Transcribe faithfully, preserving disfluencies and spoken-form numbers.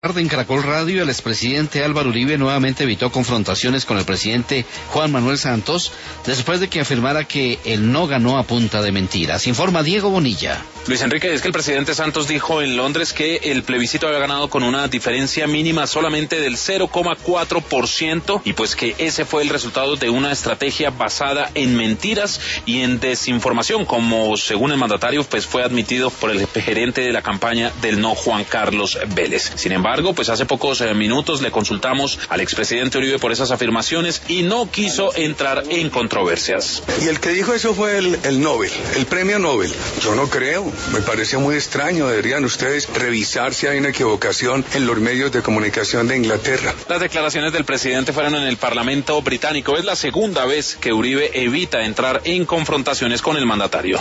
En Caracol Radio, el expresidente Álvaro Uribe nuevamente evitó confrontaciones con el presidente Juan Manuel Santos después de que afirmara que él no ganó a punta de mentiras. Informa Diego Bonilla. Luis Enrique, es que el presidente Santos dijo en Londres que el plebiscito había ganado con una diferencia mínima solamente del cero coma cuatro por ciento y pues que ese fue el resultado de una estrategia basada en mentiras y en desinformación, como según el mandatario pues fue admitido por el gerente de la campaña del no, Juan Carlos Vélez. Sin embargo, pues hace pocos eh, minutos le consultamos al expresidente Uribe por esas afirmaciones y no quiso entrar en controversias. Y el que dijo eso fue el, el Nobel, el premio Nobel. Yo no creo. Me parece muy extraño, deberían ustedes revisar si hay una equivocación en los medios de comunicación de Inglaterra. Las declaraciones del presidente fueron en el Parlamento británico. Es la segunda vez que Uribe evita entrar en confrontaciones con el mandatario.